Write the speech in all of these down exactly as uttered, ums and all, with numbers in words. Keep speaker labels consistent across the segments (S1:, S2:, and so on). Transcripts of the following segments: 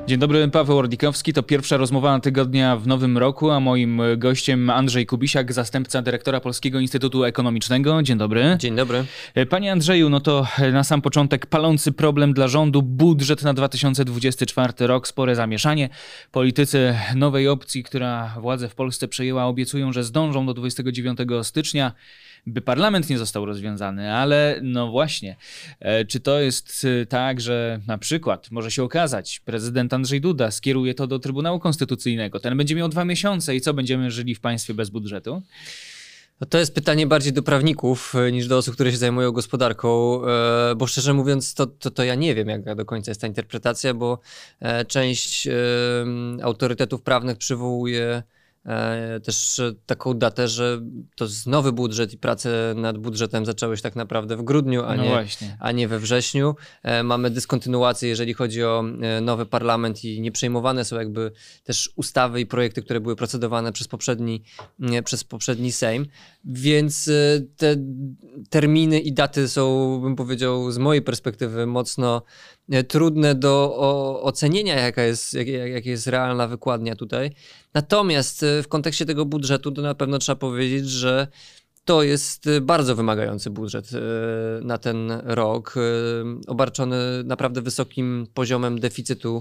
S1: Dzień dobry, Paweł Ordikowski. To pierwsza rozmowa tygodnia w nowym roku, a moim gościem Andrzej Kubisiak, zastępca dyrektora Polskiego Instytutu Ekonomicznego. Dzień dobry.
S2: Dzień dobry.
S1: Panie Andrzeju, no to na sam początek palący problem dla rządu, budżet na dwa tysiące dwudziesty czwarty rok, spore zamieszanie. Politycy nowej opcji, która władzę w Polsce przejęła, obiecują, że zdążą do dwudziestego dziewiątego stycznia, by parlament nie został rozwiązany, ale no właśnie, czy to jest tak, że na przykład może się okazać, prezydent Andrzej Duda skieruje to do Trybunału Konstytucyjnego, ten będzie miał dwa miesiące i co, będziemy żyli w państwie bez budżetu?
S2: No to jest pytanie bardziej do prawników niż do osób, które się zajmują gospodarką, bo szczerze mówiąc to, to, to ja nie wiem, jaka do końca jest ta interpretacja, bo część autorytetów prawnych przywołuje też taką datę, że to jest nowy budżet i prace nad budżetem zaczęły się tak naprawdę w grudniu, a,
S1: No
S2: nie,
S1: właśnie.
S2: a nie we wrześniu. Mamy dyskontynuację, jeżeli chodzi o nowy parlament i nie przejmowane są jakby też ustawy i projekty, które były procedowane przez poprzedni, przez poprzedni Sejm, więc te terminy i daty są, bym powiedział, z mojej perspektywy mocno trudne do o, ocenienia, jaka jest, jak, jak jest realna wykładnia tutaj. Natomiast w kontekście tego budżetu to na pewno trzeba powiedzieć, że to jest bardzo wymagający budżet na ten rok, obarczony naprawdę wysokim poziomem deficytu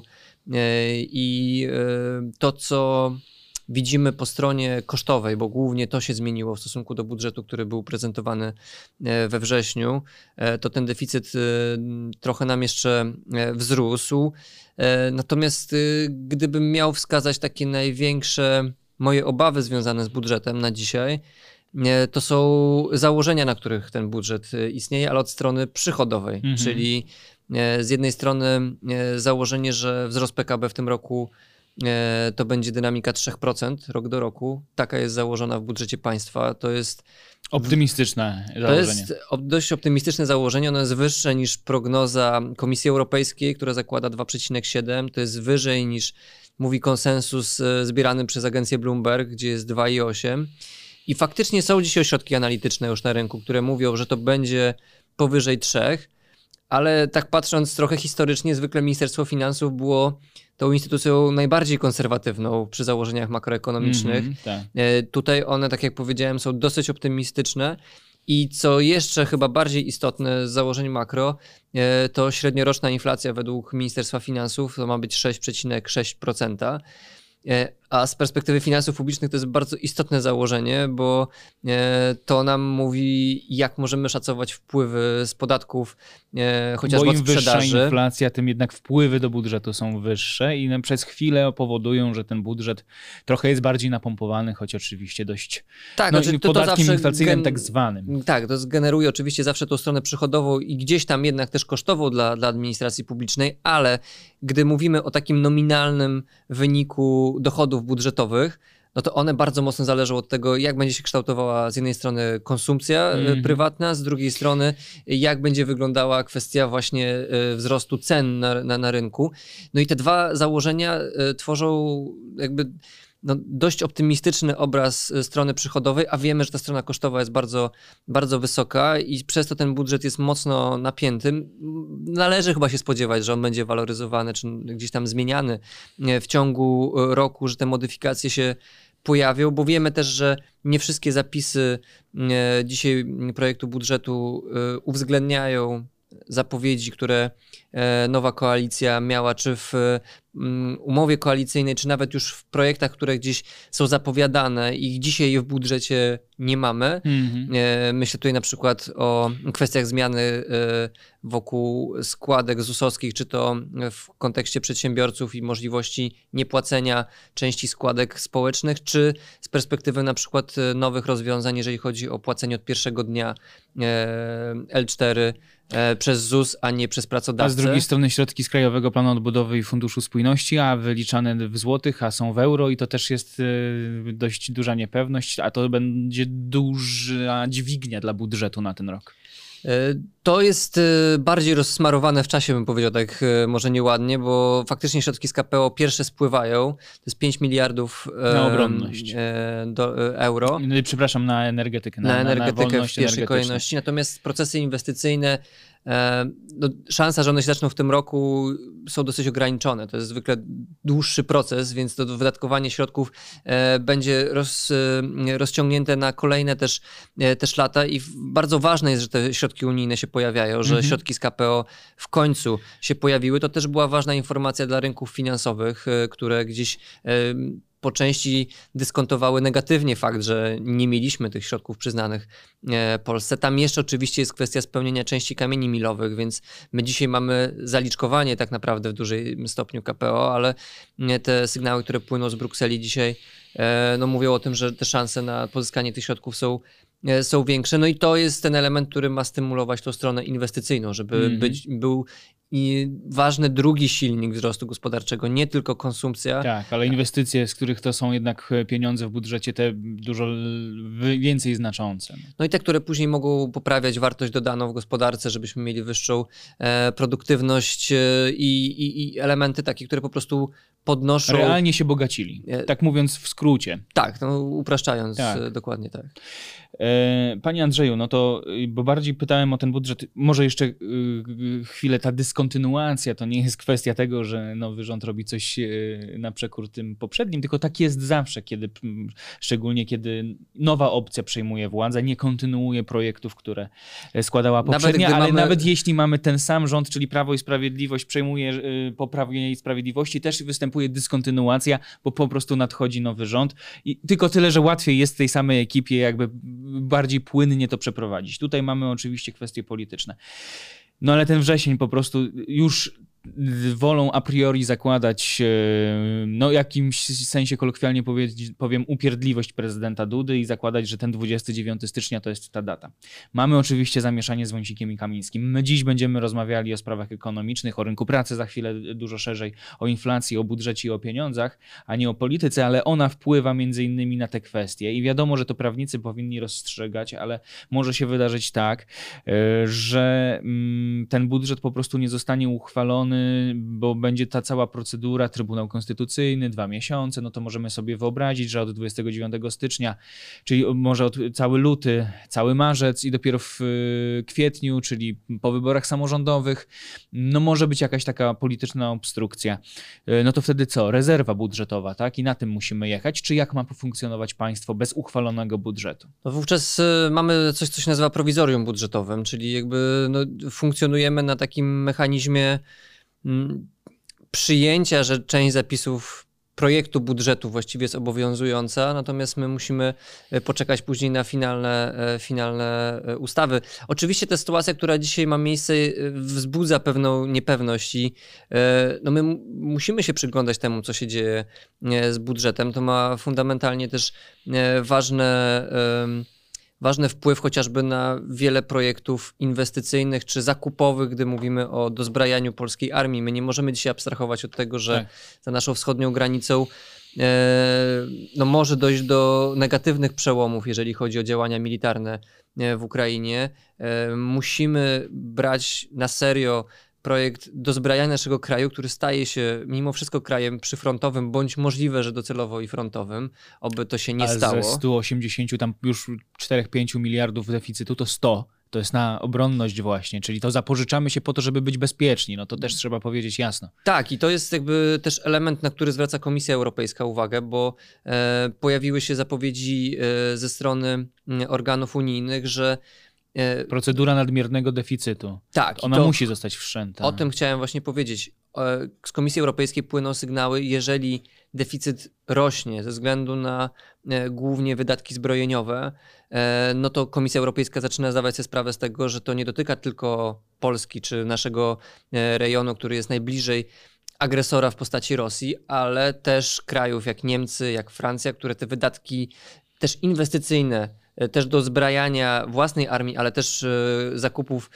S2: i to, co widzimy po stronie kosztowej, bo głównie to się zmieniło w stosunku do budżetu, który był prezentowany we wrześniu, to ten deficyt trochę nam jeszcze wzrósł. Natomiast gdybym miał wskazać takie największe moje obawy związane z budżetem na dzisiaj, to są założenia, na których ten budżet istnieje, ale od strony przychodowej, mhm. czyli z jednej strony założenie, że wzrost P K B w tym roku to będzie dynamika trzy procent rok do roku. Taka jest założona w budżecie państwa. To jest
S1: optymistyczne założenie.
S2: To jest dość optymistyczne założenie. Ono jest wyższe niż prognoza Komisji Europejskiej, która zakłada dwa przecinek siedem. To jest wyżej niż mówi konsensus zbierany przez agencję Bloomberg, gdzie jest dwa przecinek osiem. I faktycznie są dzisiaj ośrodki analityczne już na rynku, które mówią, że to będzie powyżej trzech. Ale tak patrząc trochę historycznie, zwykle Ministerstwo Finansów było tą instytucją najbardziej konserwatywną przy założeniach makroekonomicznych. Mm-hmm, tak. Tutaj one, tak jak powiedziałem, są dosyć optymistyczne i co jeszcze chyba bardziej istotne z założeń makro, to średnioroczna inflacja według Ministerstwa Finansów to ma być sześć przecinek sześć procent. A z perspektywy finansów publicznych to jest bardzo istotne założenie, bo to nam mówi, jak możemy szacować wpływy z podatków, chociażby
S1: bo
S2: od
S1: im
S2: sprzedaży.
S1: Wyższa inflacja, tym jednak wpływy do budżetu są wyższe i przez chwilę powodują, że ten budżet trochę jest bardziej napompowany, choć oczywiście dość
S2: tak,
S1: no,
S2: znaczy to,
S1: podatkiem
S2: to
S1: inflacyjnym
S2: gen...
S1: tak zwanym.
S2: Tak, to generuje oczywiście zawsze tą stronę przychodową i gdzieś tam jednak też kosztową dla, dla administracji publicznej, ale gdy mówimy o takim nominalnym wyniku dochodów budżetowych, no to one bardzo mocno zależą od tego, jak będzie się kształtowała z jednej strony konsumpcja mm-hmm. prywatna, z drugiej strony jak będzie wyglądała kwestia właśnie wzrostu cen na, na, na rynku. No i te dwa założenia tworzą jakby no, dość optymistyczny obraz strony przychodowej, a wiemy, że ta strona kosztowa jest bardzo, bardzo wysoka i przez to ten budżet jest mocno napięty. Należy chyba się spodziewać, że on będzie waloryzowany, czy gdzieś tam zmieniany w ciągu roku, że te modyfikacje się pojawią, bo wiemy też, że nie wszystkie zapisy dzisiaj projektu budżetu uwzględniają zapowiedzi, które nowa koalicja miała, czy w umowie koalicyjnej, czy nawet już w projektach, które gdzieś są zapowiadane i dzisiaj w budżecie nie mamy. Mm-hmm. Myślę tutaj na przykład o kwestiach zmiany wokół składek zusowskich, czy to w kontekście przedsiębiorców i możliwości niepłacenia części składek społecznych, czy z perspektywy na przykład nowych rozwiązań, jeżeli chodzi o płacenie od pierwszego dnia L cztery przez Z U S, a nie przez pracodawcę.
S1: A z drugiej strony środki z Krajowego Planu Odbudowy i Funduszu Spójności, a wyliczane w złotych, a są w euro i to też jest dość duża niepewność, a to będzie duża dźwignia dla budżetu na ten rok.
S2: To jest bardziej rozsmarowane w czasie, bym powiedział tak może nieładnie, bo faktycznie środki z K P O pierwsze spływają, to jest pięć miliardów
S1: na obronność.
S2: Do, euro.
S1: Przepraszam, na energetykę.
S2: Na, na energetykę
S1: na
S2: w pierwszej kolejności, natomiast procesy inwestycyjne no, szansa, że one się zaczną w tym roku są dosyć ograniczone. To jest zwykle dłuższy proces, więc to wydatkowanie środków będzie roz, rozciągnięte na kolejne też, też lata i bardzo ważne jest, że te środki unijne się pojawiają, że mhm. środki z K P O w końcu się pojawiły. To też była ważna informacja dla rynków finansowych, które gdzieś po części dyskontowały negatywnie fakt, że nie mieliśmy tych środków przyznanych Polsce. Tam jeszcze oczywiście jest kwestia spełnienia części kamieni milowych, więc my dzisiaj mamy zaliczkowanie tak naprawdę w dużym stopniu K P O, ale te sygnały, które płyną z Brukseli dzisiaj, no mówią o tym, że te szanse na pozyskanie tych środków są są większe. No i to jest ten element, który ma stymulować tą stronę inwestycyjną, żeby mm-hmm. być, był i ważny drugi silnik wzrostu gospodarczego, nie tylko konsumpcja.
S1: Tak, ale inwestycje, z których to są jednak pieniądze w budżecie, te dużo więcej znaczące.
S2: No i te, które później mogą poprawiać wartość dodaną w gospodarce, żebyśmy mieli wyższą e, produktywność e, i, i elementy takie, które po prostu podnoszą...
S1: Realnie się bogacili, tak mówiąc w skrócie.
S2: Tak, no upraszczając, tak. Dokładnie tak.
S1: Panie Andrzeju, no to, bo bardziej pytałem o ten budżet, może jeszcze chwilę, ta dyskontynuacja to nie jest kwestia tego, że nowy rząd robi coś na przekór tym poprzednim, tylko tak jest zawsze, kiedy, szczególnie kiedy nowa opcja przejmuje władzę, nie kontynuuje projektów, które składała poprzednia, nawet ale mamy... nawet jeśli mamy ten sam rząd, czyli Prawo i Sprawiedliwość przejmuje po Prawie i Sprawiedliwości, też występuje dyskontynuacja, bo po prostu nadchodzi nowy rząd i tylko tyle, że łatwiej jest w tej samej ekipie jakby bardziej płynnie to przeprowadzić. Tutaj mamy oczywiście kwestie polityczne. No ale ten wrzesień po prostu już wolą a priori zakładać, no w jakimś sensie kolokwialnie powiem, upierdliwość prezydenta Dudy i zakładać, że ten dwudziestego dziewiątego stycznia to jest ta data. Mamy oczywiście zamieszanie z Wąsikiem i Kamińskim. My dziś będziemy rozmawiali o sprawach ekonomicznych, o rynku pracy za chwilę dużo szerzej, o inflacji, o budżecie i o pieniądzach, a nie o polityce, ale ona wpływa między innymi na te kwestie i wiadomo, że to prawnicy powinni rozstrzygać, ale może się wydarzyć tak, że ten budżet po prostu nie zostanie uchwalony, bo będzie ta cała procedura, Trybunał Konstytucyjny, dwa miesiące, no to możemy sobie wyobrazić, że od dwudziestego dziewiątego stycznia, czyli może od cały luty, cały marzec i dopiero w kwietniu, czyli po wyborach samorządowych, no może być jakaś taka polityczna obstrukcja. No to wtedy co? Rezerwa budżetowa, tak? I na tym musimy jechać. Czy jak ma funkcjonować państwo bez uchwalonego budżetu?
S2: No wówczas mamy coś, co się nazywa prowizorium budżetowym, czyli jakby no, funkcjonujemy na takim mechanizmie przyjęcia, że część zapisów projektu budżetu właściwie jest obowiązująca, natomiast my musimy poczekać później na finalne, finalne ustawy. Oczywiście ta sytuacja, która dzisiaj ma miejsce, wzbudza pewną niepewność i no my musimy się przyglądać temu, co się dzieje z budżetem. To ma fundamentalnie też ważne Ważny wpływ chociażby na wiele projektów inwestycyjnych czy zakupowych, gdy mówimy o dozbrajaniu polskiej armii. My nie możemy dzisiaj abstrahować od tego, że tak. za naszą wschodnią granicą e, no może dojść do negatywnych przełomów, jeżeli chodzi o działania militarne w Ukrainie. E, musimy brać na serio projekt dozbrajania naszego kraju, który staje się mimo wszystko krajem przyfrontowym, bądź możliwe, że docelowo i frontowym, oby to się nie
S1: Ale
S2: stało.
S1: Ze stu osiemdziesięciu tam już cztery do pięciu miliardów deficytu to sto. To jest na obronność właśnie, czyli to zapożyczamy się po to, żeby być bezpieczni. No to też trzeba powiedzieć jasno.
S2: Tak, i to jest jakby też element, na który zwraca Komisja Europejska uwagę, bo e, pojawiły się zapowiedzi e, ze strony organów unijnych, że
S1: procedura nadmiernego deficytu.
S2: Tak.
S1: Ona
S2: to,
S1: musi zostać wszczęta.
S2: O tym chciałem właśnie powiedzieć. Z Komisji Europejskiej płyną sygnały, jeżeli deficyt rośnie ze względu na głównie wydatki zbrojeniowe, no to Komisja Europejska zaczyna zdawać sobie sprawę z tego, że to nie dotyka tylko Polski czy naszego rejonu, który jest najbliżej agresora w postaci Rosji, ale też krajów jak Niemcy, jak Francja, które te wydatki też inwestycyjne, też do zbrajania własnej armii, ale też zakupów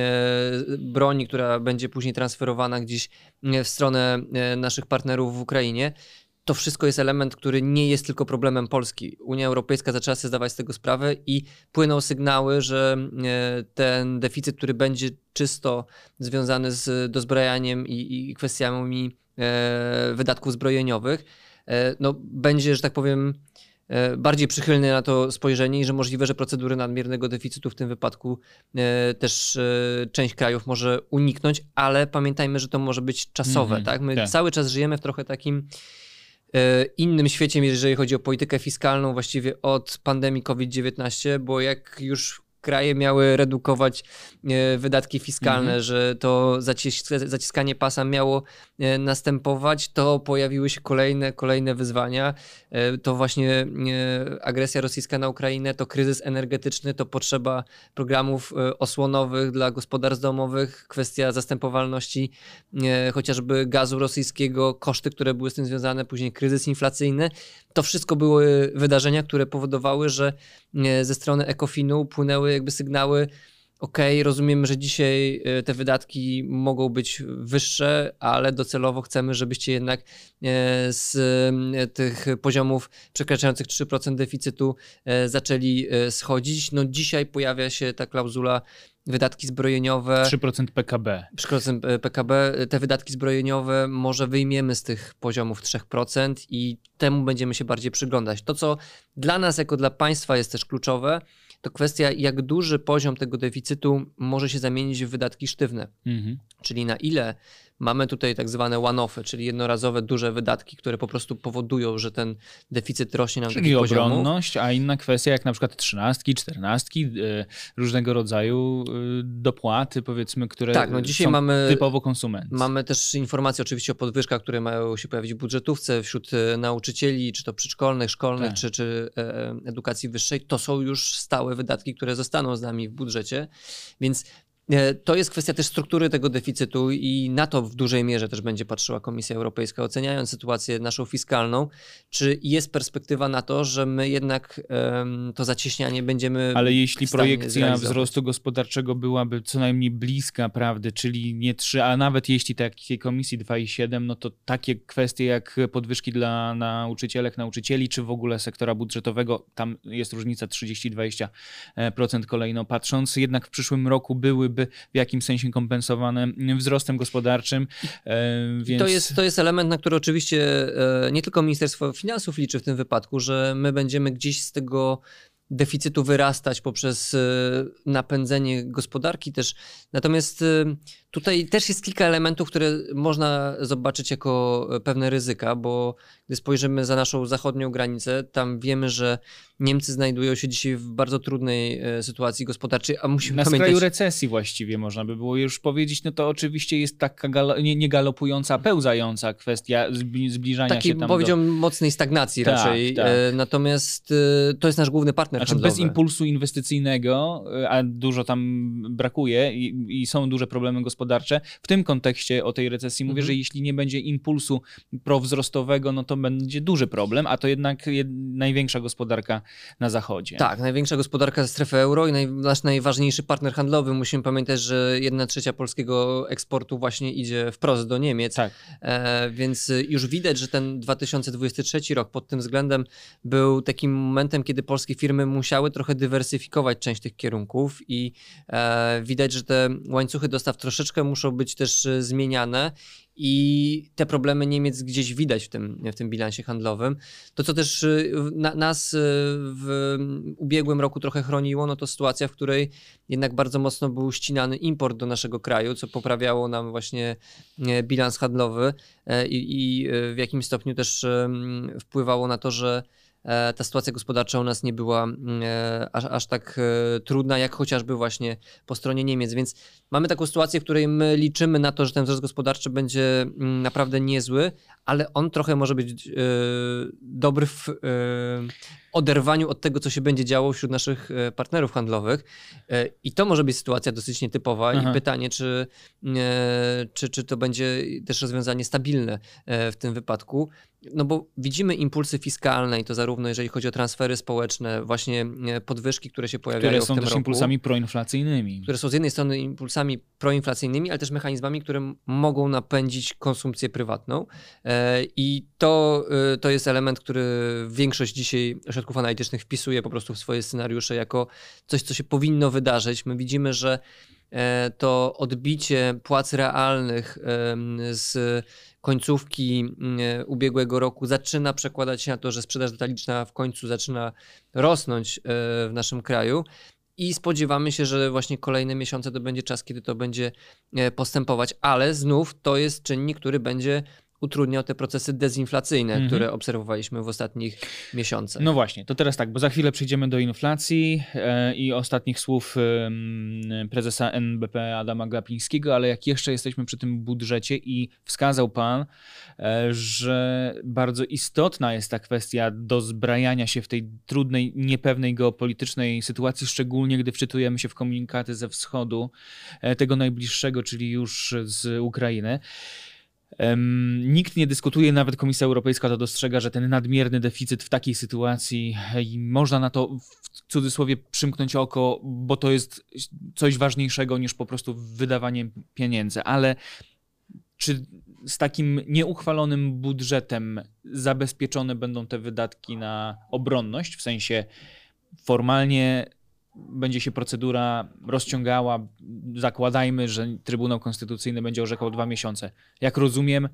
S2: broni, która będzie później transferowana gdzieś w stronę naszych partnerów w Ukrainie. To wszystko jest element, który nie jest tylko problemem Polski. Unia Europejska zaczęła sobie zdawać z tego sprawę i płyną sygnały, że ten deficyt, który będzie czysto związany z dozbrajaniem i, i kwestiami wydatków zbrojeniowych, no będzie, że tak powiem, bardziej przychylny na to spojrzenie i że możliwe, że procedury nadmiernego deficytu w tym wypadku też część krajów może uniknąć, ale pamiętajmy, że to może być czasowe. Mm-hmm, tak? My tak. cały czas żyjemy w trochę takim innym świecie, jeżeli chodzi o politykę fiskalną, właściwie od pandemii COVID dziewiętnaście, bo jak już kraje miały redukować wydatki fiskalne, mm-hmm. że to zacis- zaciskanie pasa miało następować, to pojawiły się kolejne, kolejne wyzwania. To właśnie agresja rosyjska na Ukrainę, to kryzys energetyczny, to potrzeba programów osłonowych dla gospodarstw domowych, kwestia zastępowalności chociażby gazu rosyjskiego, koszty, które były z tym związane, później kryzys inflacyjny. To wszystko były wydarzenia, które powodowały, że ze strony ECOFIN-u płynęły jakby sygnały, okej, okay, rozumiemy, że dzisiaj te wydatki mogą być wyższe, ale docelowo chcemy, żebyście jednak z tych poziomów przekraczających trzy procent deficytu zaczęli schodzić. No dzisiaj pojawia się ta klauzula wydatki zbrojeniowe.
S1: trzy procent P K B.
S2: trzy procent P K B. Te wydatki zbrojeniowe może wyjmiemy z tych poziomów trzy procent i temu będziemy się bardziej przyglądać. To, co dla nas jako dla państwa jest też kluczowe, to kwestia, jak duży poziom tego deficytu może się zamienić w wydatki sztywne. Mhm. Czyli na ile mamy tutaj tak zwane one-offy, czyli jednorazowe duże wydatki, które po prostu powodują, że ten deficyt rośnie na
S1: czyli
S2: takich poziomów.
S1: Czyli obronność, a inna kwestia jak na przykład trzynastki, czternastki, yy, różnego rodzaju yy, dopłaty, powiedzmy, które
S2: tak, no dzisiaj
S1: są
S2: mamy,
S1: typowo konsumenckie.
S2: Mamy też informacje oczywiście o podwyżkach, które mają się pojawić w budżetówce wśród nauczycieli, czy to przedszkolnych, szkolnych, tak. czy, czy e, edukacji wyższej. To są już stałe wydatki, które zostaną z nami w budżecie, więc to jest kwestia też struktury tego deficytu i na to w dużej mierze też będzie patrzyła Komisja Europejska, oceniając sytuację naszą fiskalną, czy jest perspektywa na to, że my jednak um, to zacieśnianie będziemy
S1: Ale jeśli projekcja wzrostu gospodarczego byłaby co najmniej bliska prawdy, czyli nie trzy, a nawet jeśli takiej Komisji dwa i siedem, no to takie kwestie jak podwyżki dla nauczycielek, nauczycieli, czy w ogóle sektora budżetowego, tam jest różnica trzydzieści do dwudziestu procent kolejno patrząc, jednak w przyszłym roku byłyby w jakimś sensie kompensowane wzrostem gospodarczym. Więc...
S2: To jest, to jest element, na który oczywiście nie tylko Ministerstwo Finansów liczy w tym wypadku, że my będziemy gdzieś z tego deficytu wyrastać poprzez napędzenie gospodarki też. Natomiast tutaj też jest kilka elementów, które można zobaczyć jako pewne ryzyka, bo gdy spojrzymy za naszą zachodnią granicę, tam wiemy, że Niemcy znajdują się dzisiaj w bardzo trudnej sytuacji gospodarczej, a musimy
S1: Na
S2: pamiętać...
S1: skraju recesji właściwie można by było już powiedzieć, no to oczywiście jest taka galo... nie, nie galopująca, pełzająca kwestia zbliżania
S2: Taki,
S1: się tam
S2: powiedziałbym,
S1: do...
S2: mocnej stagnacji
S1: tak,
S2: raczej.
S1: Tak.
S2: Natomiast to jest nasz główny partner
S1: znaczy
S2: handlowy.
S1: Bez impulsu inwestycyjnego, a dużo tam brakuje i, i są duże problemy gospodarcze. W tym kontekście o tej recesji mówię, mhm. że jeśli nie będzie impulsu prowzrostowego, no to będzie duży problem, a to jednak jed... największa gospodarka na zachodzie.
S2: Tak, największa gospodarka strefy euro i naj, nasz najważniejszy partner handlowy. Musimy pamiętać, że jedna trzecia polskiego eksportu właśnie idzie wprost do Niemiec. Tak. E, więc już widać, że ten dwa tysiące dwudziesty trzeci rok pod tym względem był takim momentem, kiedy polskie firmy musiały trochę dywersyfikować część tych kierunków i e, widać, że te łańcuchy dostaw troszeczkę muszą być też zmieniane. I te problemy Niemiec gdzieś widać w tym, w tym bilansie handlowym. To, co też na, nas w ubiegłym roku trochę chroniło, no to sytuacja, w której jednak bardzo mocno był ścinany import do naszego kraju, co poprawiało nam właśnie bilans handlowy i, i w jakimś stopniu też wpływało na to, że ta sytuacja gospodarcza u nas nie była aż, aż tak trudna, jak chociażby właśnie po stronie Niemiec. Więc mamy taką sytuację, w której my liczymy na to, że ten wzrost gospodarczy będzie naprawdę niezły, ale on trochę może być dobry w oderwaniu od tego, co się będzie działo wśród naszych partnerów handlowych. I to może być sytuacja dosyć nietypowa. Aha. I pytanie, czy, czy, czy to będzie też rozwiązanie stabilne w tym wypadku. No bo widzimy impulsy fiskalne i to zarówno jeżeli chodzi o transfery społeczne, właśnie podwyżki, które się pojawiają
S1: które
S2: w tym roku.
S1: Które są też impulsami proinflacyjnymi.
S2: Które są z jednej strony impulsami proinflacyjnymi, ale też mechanizmami, które mogą napędzić konsumpcję prywatną. I to, to jest element, który większość dzisiaj ośrodków analitycznych wpisuje po prostu w swoje scenariusze jako coś, co się powinno wydarzyć. My widzimy, że to odbicie płac realnych z końcówki ubiegłego roku zaczyna przekładać się na to, że sprzedaż detaliczna w końcu zaczyna rosnąć w naszym kraju. I spodziewamy się, że właśnie kolejne miesiące to będzie czas, kiedy to będzie postępować, ale znów to jest czynnik, który będzie utrudniał te procesy dezinflacyjne, mhm. które obserwowaliśmy w ostatnich miesiącach.
S1: No właśnie, to teraz tak, bo za chwilę przejdziemy do inflacji e, i ostatnich słów e, prezesa N B P Adama Glapińskiego, ale jak jeszcze jesteśmy przy tym budżecie i wskazał pan, e, że bardzo istotna jest ta kwestia dozbrajania się w tej trudnej, niepewnej geopolitycznej sytuacji, szczególnie gdy wczytujemy się w komunikaty ze wschodu, e, tego najbliższego, czyli już z Ukrainy. Um, nikt nie dyskutuje, nawet Komisja Europejska to dostrzega, że ten nadmierny deficyt w takiej sytuacji i można na to w cudzysłowie przymknąć oko, bo to jest coś ważniejszego niż po prostu wydawanie pieniędzy. Ale czy z takim nieuchwalonym budżetem zabezpieczone będą te wydatki na obronność? W sensie formalnie będzie się procedura rozciągała, zakładajmy, że Trybunał Konstytucyjny będzie orzekał dwa miesiące. Jak rozumiem,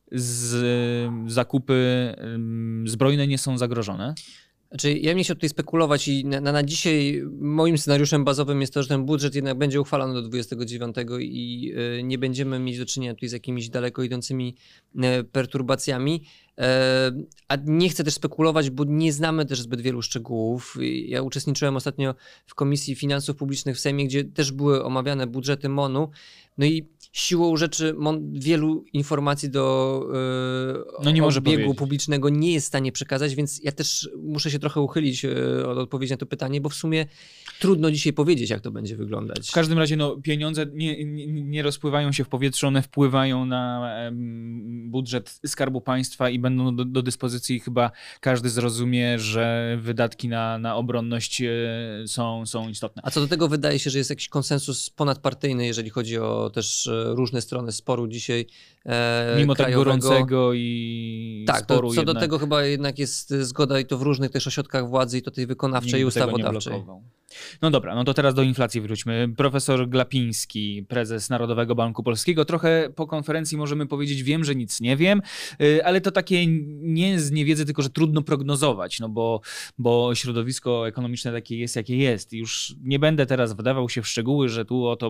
S1: z, zakupy zbrojne nie są zagrożone?
S2: Znaczy, ja nie chcę tutaj spekulować i na, na dzisiaj moim scenariuszem bazowym jest to, że ten budżet jednak będzie uchwalony do dwudziestego dziewiątego i y, nie będziemy mieć do czynienia tutaj z jakimiś daleko idącymi y, perturbacjami. Y, a nie chcę też spekulować, bo nie znamy też zbyt wielu szczegółów. Ja uczestniczyłem ostatnio w Komisji Finansów Publicznych w Sejmie, gdzie też były omawiane budżety M O N-u. No i siłą rzeczy M O N wielu informacji do yy, no nie może obiegu powiedzieć. publicznego nie jest w stanie przekazać, więc ja też muszę się trochę uchylić yy, od odpowiedzi na to pytanie, bo w sumie trudno dzisiaj powiedzieć, jak to będzie wyglądać.
S1: W każdym razie no, pieniądze nie, nie, nie rozpływają się w powietrzu, one wpływają na um, budżet Skarbu Państwa i będą do, do dyspozycji. Chyba każdy zrozumie, że wydatki na, na obronność yy, są, są istotne.
S2: A co do tego wydaje się, że jest jakiś konsensus ponadpartyjny, jeżeli chodzi o też różne strony sporu dzisiaj e,
S1: Mimo
S2: krajowego.
S1: tak gorącego i
S2: tak,
S1: sporu
S2: to, co
S1: jednak...
S2: do tego chyba jednak jest zgoda i to w różnych też ośrodkach władzy i to tej wykonawczej i ustawodawczej.
S1: No dobra, no to teraz do inflacji wróćmy. Profesor Glapiński, prezes Narodowego Banku Polskiego. Trochę po konferencji możemy powiedzieć, wiem, że nic nie wiem, ale to takie nie z niewiedzy, tylko że trudno prognozować, no bo, bo środowisko ekonomiczne takie jest, jakie jest. Już nie będę teraz wdawał się w szczegóły, że tu oto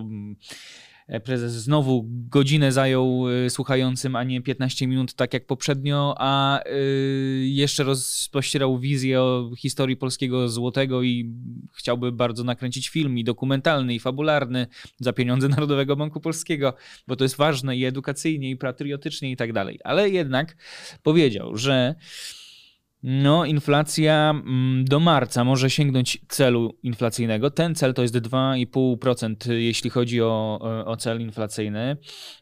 S1: prezes znowu godzinę zajął słuchającym, a nie piętnaście minut, tak jak poprzednio, a jeszcze rozpościerał wizję o historii polskiego złotego i chciałby bardzo nakręcić film i dokumentalny, i fabularny za pieniądze Narodowego Banku Polskiego, bo to jest ważne i edukacyjnie, i patriotycznie i tak dalej. Ale jednak powiedział, że no, inflacja do marca może sięgnąć celu inflacyjnego. Ten cel to jest dwa i pół procent, jeśli chodzi o, o cel inflacyjny.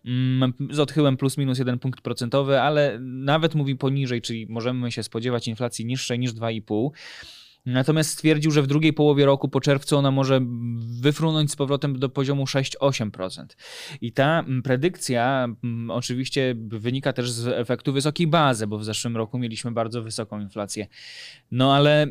S1: Z odchyłem plus minus jeden punkt procentowy, ale nawet mówi poniżej, czyli możemy się spodziewać inflacji niższej niż dwa i pół. Natomiast stwierdził, że w drugiej połowie roku, po czerwcu, ona może wyfrunąć z powrotem do poziomu sześć do ośmiu procent. I ta predykcja oczywiście wynika też z efektu wysokiej bazy, bo w zeszłym roku mieliśmy bardzo wysoką inflację. No ale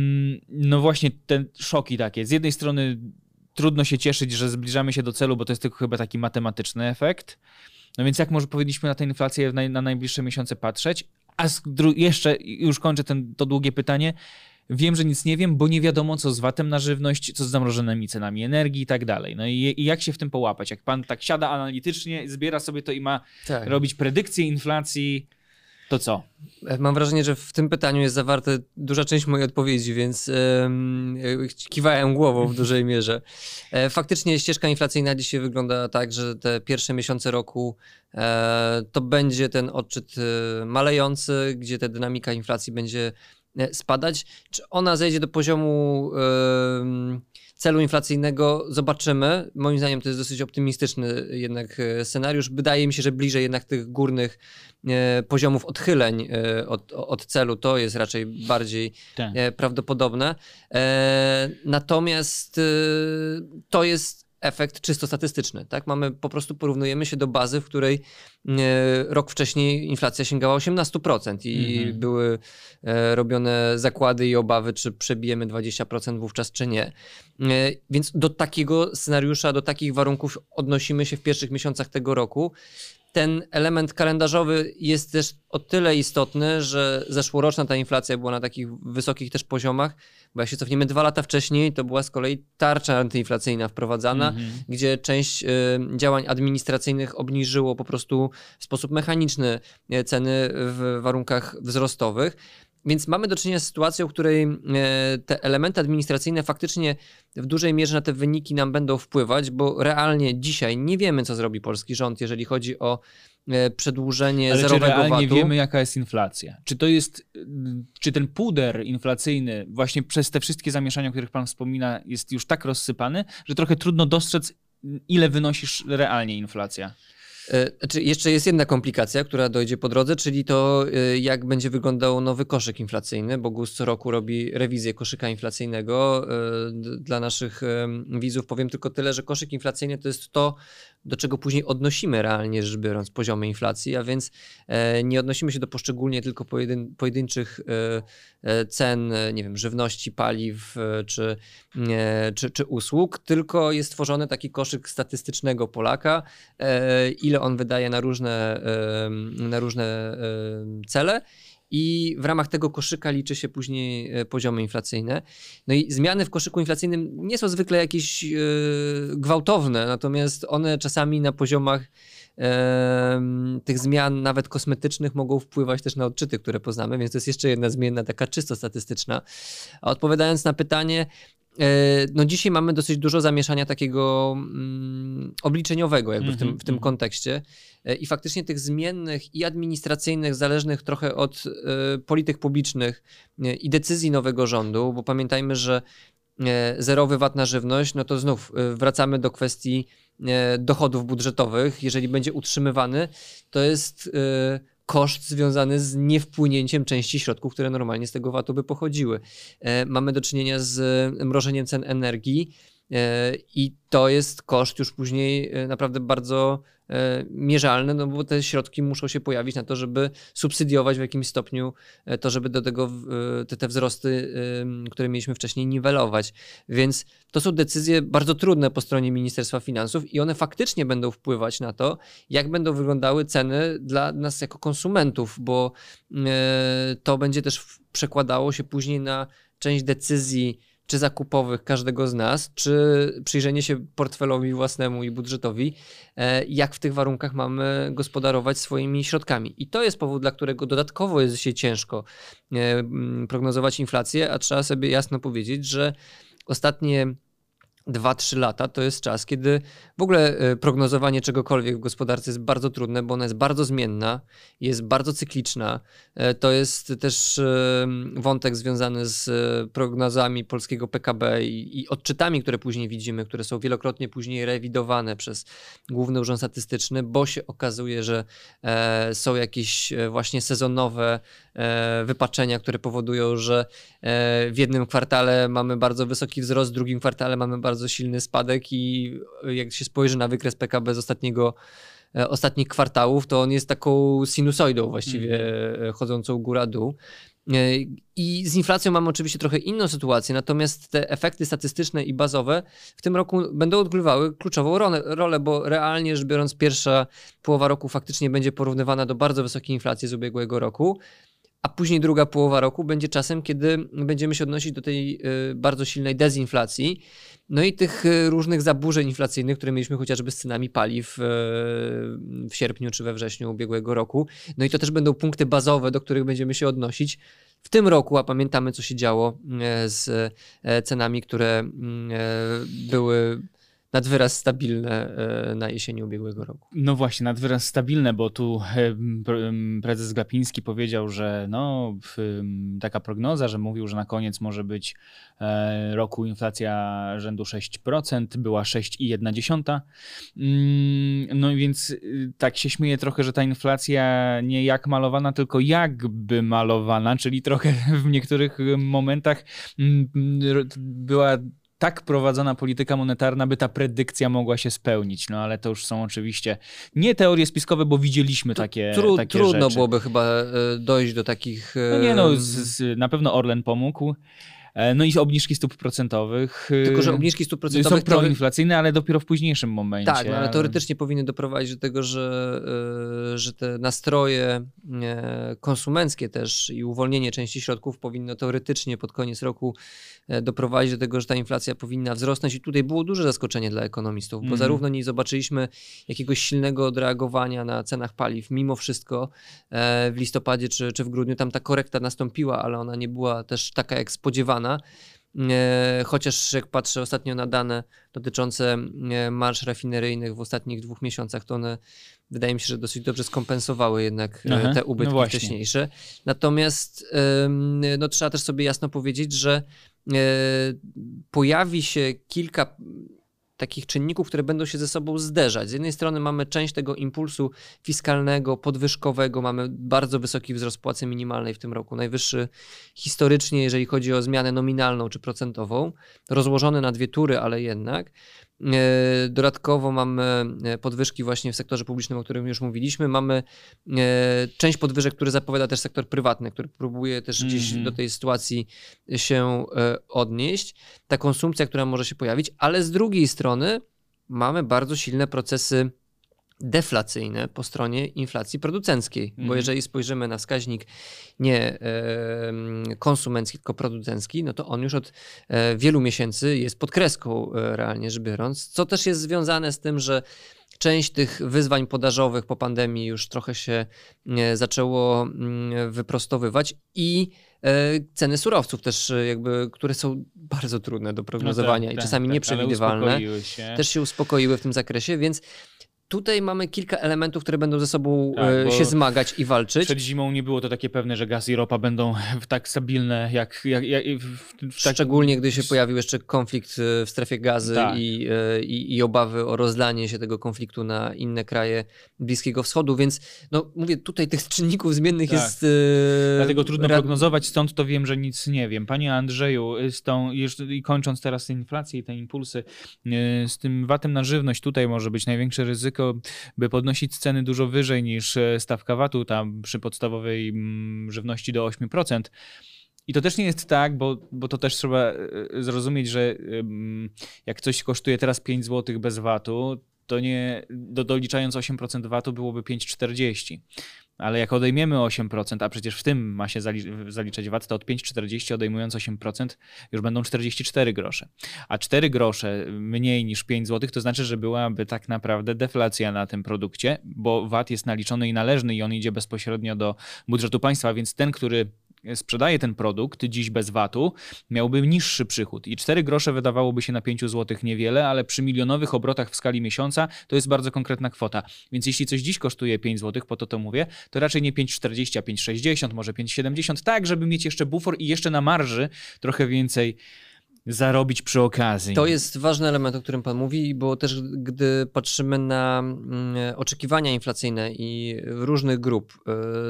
S1: no właśnie te szoki takie. Z jednej strony trudno się cieszyć, że zbliżamy się do celu, bo to jest tylko chyba taki matematyczny efekt. No więc jak może powinniśmy na tę inflację na, na najbliższe miesiące patrzeć? A jeszcze, już kończę ten, to długie pytanie, wiem, że nic nie wiem, bo nie wiadomo, co z vatem na żywność, co z zamrożonymi cenami energii i tak dalej. No i, i jak się w tym połapać? Jak pan tak siada analitycznie, zbiera sobie to i ma tak. robić predykcje inflacji, to co?
S2: Mam wrażenie, że w tym pytaniu jest zawarta duża część mojej odpowiedzi, więc yy, kiwałem głową w dużej mierze. E, faktycznie ścieżka inflacyjna dzisiaj wygląda tak, że te pierwsze miesiące roku e, to będzie ten odczyt e, malejący, gdzie ta dynamika inflacji będzie spadać. Czy ona zejdzie do poziomu yy, celu inflacyjnego? Zobaczymy. Moim zdaniem to jest dosyć optymistyczny jednak scenariusz. Wydaje mi się, że bliżej jednak tych górnych yy, poziomów odchyleń yy, od, od celu to jest raczej bardziej yy, prawdopodobne. Yy, natomiast yy, to jest efekt czysto statystyczny. Tak? Mamy, po prostu porównujemy się do bazy, w której e, rok wcześniej inflacja sięgała osiemnaście procent i mhm. były e, robione zakłady i obawy, czy przebijemy dwadzieścia procent wówczas, czy nie. E, więc do takiego scenariusza, do takich warunków odnosimy się w pierwszych miesiącach tego roku. Ten element kalendarzowy jest też o tyle istotny, że zeszłoroczna ta inflacja była na takich wysokich też poziomach, bo jak się cofniemy dwa lata wcześniej, to była z kolei tarcza antyinflacyjna wprowadzana, mm-hmm. gdzie część y, działań administracyjnych obniżyło po prostu w sposób mechaniczny ceny w warunkach wzrostowych. Więc mamy do czynienia z sytuacją, w której te elementy administracyjne faktycznie w dużej mierze na te wyniki nam będą wpływać, bo realnie dzisiaj nie wiemy, co zrobi polski rząd, jeżeli chodzi o przedłużenie
S1: Ale
S2: zerowego
S1: czy realnie
S2: vatu.
S1: wiemy, jaka jest inflacja? Czy to jest, czy ten puder inflacyjny właśnie przez te wszystkie zamieszania, o których pan wspomina, jest już tak rozsypany, że trochę trudno dostrzec, ile wynosi realnie inflacja?
S2: Znaczy, jeszcze jest jedna komplikacja, która dojdzie po drodze, czyli to, jak będzie wyglądał nowy koszyk inflacyjny, bo GUS co roku robi rewizję koszyka inflacyjnego. Dla naszych widzów powiem tylko tyle, że koszyk inflacyjny to jest to, do czego później odnosimy realnie rzecz biorąc poziomy inflacji, a więc nie odnosimy się do poszczególnie tylko pojedyn pojedynczych cen, nie wiem, żywności, paliw czy, czy, czy usług, tylko jest tworzony taki koszyk statystycznego Polaka, ile on wydaje na różne, na różne cele. I w ramach tego koszyka liczy się później poziomy inflacyjne. No i zmiany w koszyku inflacyjnym nie są zwykle jakieś yy, gwałtowne, natomiast one czasami na poziomach yy, tych zmian, nawet kosmetycznych, mogą wpływać też na odczyty, które poznamy, więc to jest jeszcze jedna zmienna, taka czysto statystyczna. A odpowiadając na pytanie, no dzisiaj mamy dosyć dużo zamieszania takiego mm, obliczeniowego jakby mm-hmm, w tym, w tym mm-hmm. kontekście i faktycznie tych zmiennych i administracyjnych, zależnych trochę od y, polityk publicznych y, i decyzji nowego rządu, bo pamiętajmy, że y, zerowy V A T na żywność, no to znów y, wracamy do kwestii y, dochodów budżetowych. Jeżeli będzie utrzymywany, to jest... Y, koszt związany z niewpłynięciem części środków, które normalnie z tego V A T-u by pochodziły. E, mamy do czynienia z mrożeniem cen energii e, i to jest koszt już później e, naprawdę bardzo e, mierzalny, no bo te środki muszą się pojawić na to, żeby subsydiować w jakimś stopniu e, to, żeby do tego e, te, te wzrosty, e, które mieliśmy wcześniej, niwelować. Więc to są decyzje bardzo trudne po stronie Ministerstwa Finansów i one faktycznie będą wpływać na to, jak będą wyglądały ceny dla nas jako konsumentów, bo e, to będzie też przekładało się później na część decyzji czy zakupowych każdego z nas, czy przyjrzenie się portfelowi własnemu i budżetowi, jak w tych warunkach mamy gospodarować swoimi środkami. I to jest powód, dla którego dodatkowo jest się ciężko prognozować inflację, a trzeba sobie jasno powiedzieć, że ostatnie dwa trzy lata to jest czas, kiedy w ogóle prognozowanie czegokolwiek w gospodarce jest bardzo trudne, bo ona jest bardzo zmienna, jest bardzo cykliczna. To jest też wątek związany z prognozami polskiego P K B i, i odczytami, które później widzimy, które są wielokrotnie później rewidowane przez Główny Urząd Statystyczny, bo się okazuje, że e, są jakieś właśnie sezonowe e, wypaczenia, które powodują, że e, w jednym kwartale mamy bardzo wysoki wzrost, w drugim kwartale mamy bardzo bardzo silny spadek i jak się spojrzy na wykres P K B z ostatniego, ostatnich kwartałów, to on jest taką sinusoidą właściwie mm. chodzącą góra-dół. I z inflacją mamy oczywiście trochę inną sytuację, natomiast te efekty statystyczne i bazowe w tym roku będą odgrywały kluczową rolę, bo realnie rzecz biorąc pierwsza połowa roku faktycznie będzie porównywana do bardzo wysokiej inflacji z ubiegłego roku, a później druga połowa roku będzie czasem, kiedy będziemy się odnosić do tej y, bardzo silnej dezinflacji, no i tych y, różnych zaburzeń inflacyjnych, które mieliśmy chociażby z cenami paliw y, w sierpniu czy we wrześniu ubiegłego roku. No i to też będą punkty bazowe, do których będziemy się odnosić w tym roku, a pamiętamy, co się działo y, z y, cenami, które y, były nad wyraz stabilne na jesieni ubiegłego roku.
S1: No właśnie, nad wyraz stabilne, bo tu prezes Glapiński powiedział, że no, taka prognoza, że mówił, że na koniec może być roku inflacja rzędu sześć procent, była sześć i jedna dziesiąta. No więc tak się śmieję trochę, że ta inflacja nie jak malowana, tylko jakby malowana, czyli trochę w niektórych momentach była tak prowadzona polityka monetarna, by ta predykcja mogła się spełnić. No ale to już są oczywiście nie teorie spiskowe, bo widzieliśmy takie,
S2: Tru,
S1: takie
S2: trudno
S1: rzeczy.
S2: byłoby chyba dojść do takich...
S1: No nie no, z, z, na pewno Orlen pomógł. No i obniżki stóp procentowych.
S2: Tylko, że obniżki stóp procentowych
S1: są proinflacyjne, ale dopiero w późniejszym momencie.
S2: Tak, no ale teoretycznie powinny doprowadzić do tego, że, że te nastroje konsumenckie też i uwolnienie części środków powinno teoretycznie pod koniec roku doprowadzić do tego, że ta inflacja powinna wzrosnąć i tutaj było duże zaskoczenie dla ekonomistów, bo mm. zarówno nie zobaczyliśmy jakiegoś silnego odreagowania na cenach paliw, mimo wszystko w listopadzie czy, czy w grudniu tam ta korekta nastąpiła, ale ona nie była też taka jak spodziewana. Chociaż jak patrzę ostatnio na dane dotyczące marż rafineryjnych w ostatnich dwóch miesiącach, to one wydaje mi się, że dosyć dobrze skompensowały jednak Aha, te ubytki no wcześniejsze. Natomiast no, trzeba też sobie jasno powiedzieć, że pojawi się kilka takich czynników, które będą się ze sobą zderzać. Z jednej strony mamy część tego impulsu fiskalnego, podwyżkowego, mamy bardzo wysoki wzrost płacy minimalnej w tym roku, najwyższy historycznie, jeżeli chodzi o zmianę nominalną czy procentową, rozłożony na dwie tury, ale jednak. Dodatkowo mamy podwyżki właśnie w sektorze publicznym, o którym już mówiliśmy. Mamy część podwyżek, które zapowiada też sektor prywatny, który próbuje też gdzieś mm-hmm. do tej sytuacji się odnieść. Ta konsumpcja, która może się pojawić, ale z drugiej strony mamy bardzo silne procesy deflacyjne po stronie inflacji producenckiej, mm. bo jeżeli spojrzymy na wskaźnik nie e, konsumencki, tylko producencki, no to on już od e, wielu miesięcy jest pod kreską e, realnie rzecz biorąc, co też jest związane z tym, że część tych wyzwań podażowych po pandemii już trochę się e, zaczęło m, wyprostowywać i e, ceny surowców też jakby, które są bardzo trudne do prognozowania no tak, i czasami tak, nieprzewidywalne, się. też się uspokoiły w tym zakresie, więc tutaj mamy kilka elementów, które będą ze sobą tak, się zmagać i walczyć.
S1: Przed zimą nie było to takie pewne, że gaz i ropa będą tak stabilne jak... jak, jak w, w tak...
S2: Szczególnie gdy się pojawił jeszcze konflikt w strefie Gazy tak. i, i, i obawy o rozlanie się tego konfliktu na inne kraje Bliskiego Wschodu, więc no mówię, tutaj tych czynników zmiennych tak. jest...
S1: Dlatego trudno rad... prognozować, stąd to wiem, że nic nie wiem. Panie Andrzeju, z tą, i kończąc teraz inflację i te impulsy, z tym vatem na żywność tutaj może być największe ryzyko, by podnosić ceny dużo wyżej niż stawka vatu tam przy podstawowej żywności do osiem procent. I to też nie jest tak, bo, bo to też trzeba zrozumieć, że jak coś kosztuje teraz pięć złotych bez vatu, to nie, do, doliczając osiem procent vatu byłoby pięć czterdzieści. Ale jak odejmiemy osiem procent, a przecież w tym ma się zaliczać vat, to od pięć czterdzieści odejmując osiem procent już będą czterdzieści cztery grosze. A cztery grosze mniej niż pięć złotych to znaczy, że byłaby tak naprawdę deflacja na tym produkcie, bo vat jest naliczony i należny i on idzie bezpośrednio do budżetu państwa, więc ten, który sprzedaje ten produkt dziś bez vatu, miałby niższy przychód i cztery grosze wydawałoby się na pięć złotych niewiele, ale przy milionowych obrotach w skali miesiąca to jest bardzo konkretna kwota. Więc jeśli coś dziś kosztuje pięć złotych, po to to mówię, to raczej nie pięć czterdzieści, a pięć sześćdziesiąt, może pięć siedemdziesiąt, tak żeby mieć jeszcze bufor i jeszcze na marży trochę więcej zarobić przy okazji.
S2: To jest ważny element, o którym pan mówi, bo też gdy patrzymy na mm, oczekiwania inflacyjne i różnych grup, y,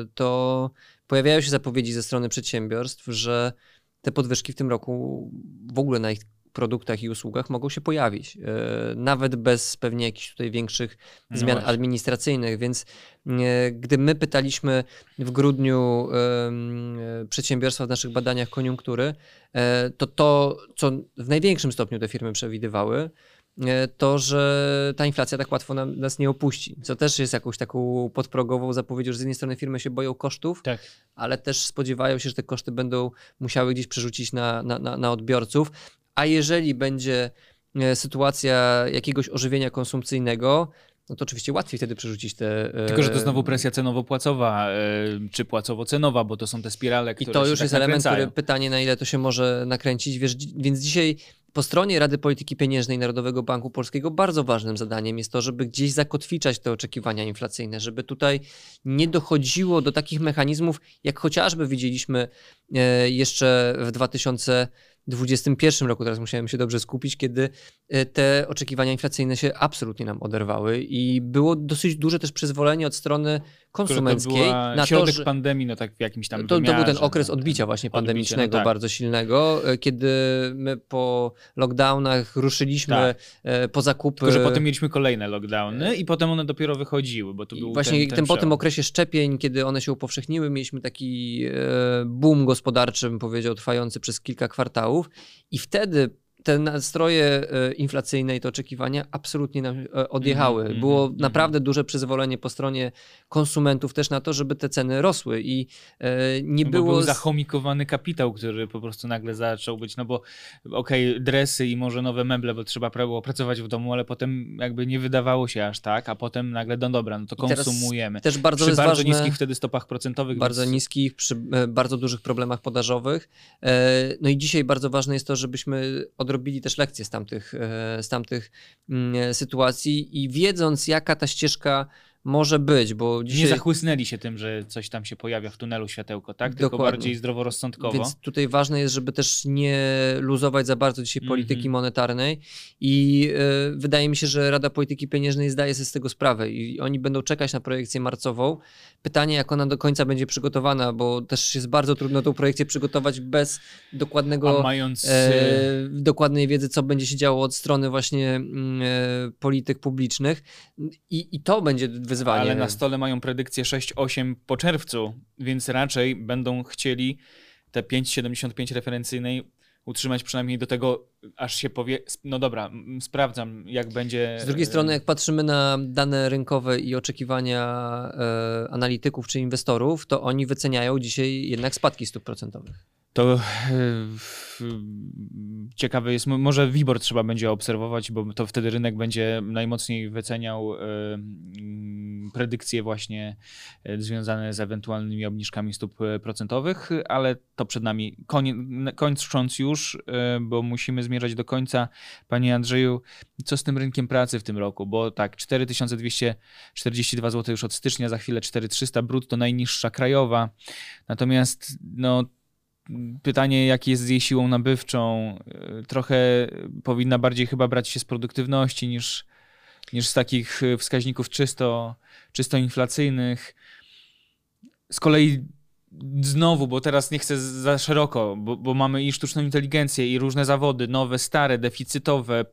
S2: to pojawiają się zapowiedzi ze strony przedsiębiorstw, że te podwyżki w tym roku w ogóle na ich produktach i usługach mogą się pojawić, nawet bez pewnie jakichś tutaj większych no zmian właśnie. administracyjnych, więc gdy my pytaliśmy w grudniu przedsiębiorstwa w naszych badaniach koniunktury, to to, co w największym stopniu te firmy przewidywały, to, że ta inflacja tak łatwo nam, nas nie opuści, co też jest jakąś taką podprogową zapowiedzią, że z jednej strony firmy się boją kosztów, tak. ale też spodziewają się, że te koszty będą musiały gdzieś przerzucić na, na, na, na odbiorców, a jeżeli będzie sytuacja jakiegoś ożywienia konsumpcyjnego, no to oczywiście łatwiej wtedy przerzucić te...
S1: Tylko, że to znowu presja cenowo-płacowa, czy płacowo-cenowa, bo to są te spirale, które
S2: I to już
S1: się
S2: jest
S1: tak
S2: element, który pytanie, na ile to się może nakręcić. Wiesz, więc dzisiaj po stronie Rady Polityki Pieniężnej Narodowego Banku Polskiego bardzo ważnym zadaniem jest to, żeby gdzieś zakotwiczać te oczekiwania inflacyjne, żeby tutaj nie dochodziło do takich mechanizmów, jak chociażby widzieliśmy jeszcze w dwa tysiące dwudziestym pierwszym roku, teraz musiałem się dobrze skupić, kiedy te oczekiwania inflacyjne się absolutnie nam oderwały i było dosyć duże też przyzwolenie od strony konsumenckiej.
S1: To
S2: na
S1: środek
S2: to, że
S1: pandemii, no tak w jakimś tam
S2: to,
S1: wymiarze,
S2: to był ten okres
S1: no,
S2: odbicia właśnie
S1: odbicie,
S2: pandemicznego,
S1: no tak.
S2: bardzo silnego, kiedy my po lockdownach ruszyliśmy
S1: tak.
S2: po zakupy.
S1: Tylko, że potem mieliśmy kolejne lockdowny i potem one dopiero wychodziły, bo to był
S2: właśnie
S1: ten, ten
S2: ten, po tym
S1: przełom.
S2: okresie szczepień, kiedy one się upowszechniły, mieliśmy taki boom gospodarczy, bym powiedział, trwający przez kilka kwartałów i wtedy te nastroje inflacyjne i te oczekiwania absolutnie nam odjechały. Mm, Było mm, naprawdę mm. duże przyzwolenie po stronie konsumentów też na to, żeby te ceny rosły i e, nie
S1: no
S2: było...
S1: Bo był zachomikowany kapitał, który po prostu nagle zaczął być, no bo okej, okay, dresy i może nowe meble, bo trzeba było pracować w domu, ale potem jakby nie wydawało się aż tak, a potem nagle, no dobra, no to konsumujemy.
S2: Też bardzo
S1: przy bardzo
S2: ważne,
S1: niskich wtedy stopach procentowych.
S2: Bardzo
S1: więc...
S2: niskich, przy e, bardzo dużych problemach podażowych. E, no i dzisiaj bardzo ważne jest to, żebyśmy odrobili też lekcje z tamtych, z tamtych sytuacji i wiedząc, jaka ta ścieżka może być, bo dzisiaj...
S1: Nie zachłysnęli się tym, że coś tam się pojawia w tunelu światełko, tak? Tylko
S2: Dokładnie.
S1: bardziej zdroworozsądkowo.
S2: Więc tutaj ważne jest, żeby też nie luzować za bardzo dzisiaj polityki
S1: mm-hmm.
S2: monetarnej i y, wydaje mi się, że Rada Polityki Pieniężnej zdaje sobie z tego sprawę i oni będą czekać na projekcję marcową. Pytanie, jak ona do końca będzie przygotowana, bo też jest bardzo trudno tą projekcję przygotować bez dokładnego,
S1: mając...
S2: e, dokładnej wiedzy, co będzie się działo od strony właśnie e, polityk publicznych i, i to będzie wyzwanie.
S1: Ale na stole mają predykcję sześć osiem po czerwcu, więc raczej będą chcieli te pięć siedemdziesiąt pięć referencyjnej utrzymać przynajmniej do tego, aż się powie, no dobra, sprawdzam, jak będzie...
S2: Z drugiej strony, jak patrzymy na dane rynkowe i oczekiwania e, analityków czy inwestorów, to oni wyceniają dzisiaj jednak spadki stóp procentowych.
S1: To yy, ciekawe jest, może WIBOR trzeba będzie obserwować, bo to wtedy rynek będzie najmocniej wyceniał yy, predykcje właśnie yy, związane z ewentualnymi obniżkami stóp procentowych, ale to przed nami. Konie, kończąc już, yy, bo musimy zmierzać do końca. Panie Andrzeju, co z tym rynkiem pracy w tym roku? Bo tak, cztery tysiące dwieście czterdzieści dwa złote już od stycznia, za chwilę cztery tysiące trzysta brutto, najniższa krajowa. Natomiast no pytanie, jaki jest z jej siłą nabywczą, trochę powinna bardziej chyba brać się z produktywności niż, niż z takich wskaźników czysto, czysto inflacyjnych. Z kolei znowu, bo teraz nie chcę za szeroko, bo, bo mamy i sztuczną inteligencję, i różne zawody, nowe, stare, deficytowe,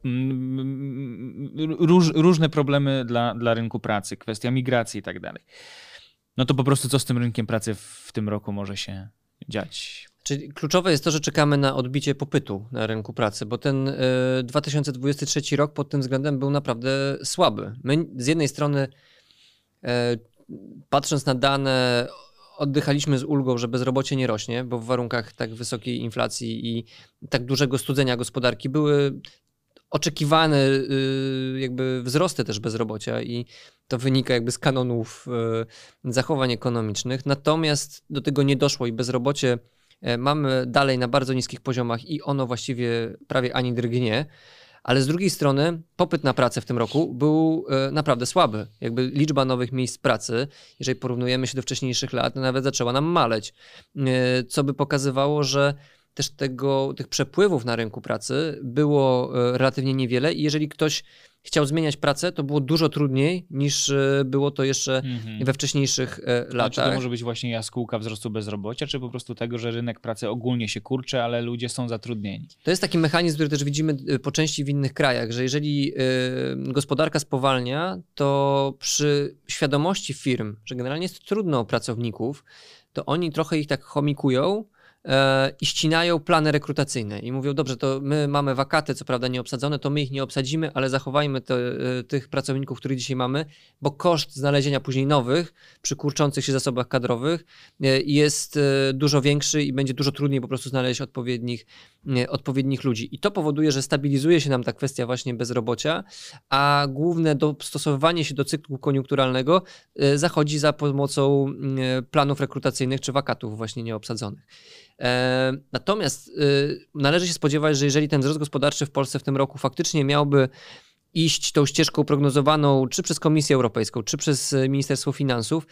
S1: róż, różne problemy dla, dla rynku pracy, kwestia migracji i tak dalej. No to po prostu co z tym rynkiem pracy w tym roku może się dziać?
S2: Czyli kluczowe jest to, że czekamy na odbicie popytu na rynku pracy, bo ten y, dwa tysiące dwudziesty trzeci rok pod tym względem był naprawdę słaby. My z jednej strony y, patrząc na dane oddychaliśmy z ulgą, że bezrobocie nie rośnie, bo w warunkach tak wysokiej inflacji i tak dużego studzenia gospodarki były oczekiwane y, jakby wzrosty też bezrobocia i to wynika jakby z kanonów y, zachowań ekonomicznych. Natomiast do tego nie doszło i bezrobocie mamy dalej na bardzo niskich poziomach i ono właściwie prawie ani drgnie, ale z drugiej strony popyt na pracę w tym roku był naprawdę słaby. Jakby liczba nowych miejsc pracy, jeżeli porównujemy się do wcześniejszych lat, nawet zaczęła nam maleć, co by pokazywało, że też tego, tych przepływów na rynku pracy było relatywnie niewiele i jeżeli ktoś chciał zmieniać pracę, to było dużo trudniej niż było to jeszcze mm-hmm. we wcześniejszych latach.
S1: Czy to może być właśnie jaskółka wzrostu bezrobocia, czy po prostu tego, że rynek pracy ogólnie się kurczy, ale ludzie są zatrudnieni?
S2: To jest taki mechanizm, który też widzimy po części w innych krajach, że jeżeli gospodarka spowalnia, to przy świadomości firm, że generalnie jest trudno o pracowników, to oni trochę ich tak chomikują i ścinają plany rekrutacyjne i mówią, dobrze, to my mamy wakaty, co prawda nieobsadzone, to my ich nie obsadzimy, ale zachowajmy te, tych pracowników, których dzisiaj mamy, bo koszt znalezienia później nowych przy kurczących się zasobach kadrowych jest dużo większy i będzie dużo trudniej po prostu znaleźć odpowiednich, odpowiednich ludzi. I to powoduje, że stabilizuje się nam ta kwestia właśnie bezrobocia, a główne dostosowywanie się do cyklu koniunkturalnego zachodzi za pomocą planów rekrutacyjnych czy wakatów właśnie nieobsadzonych. Natomiast y, należy się spodziewać, że jeżeli ten wzrost gospodarczy w Polsce w tym roku faktycznie miałby iść tą ścieżką prognozowaną czy przez Komisję Europejską, czy przez Ministerstwo Finansów,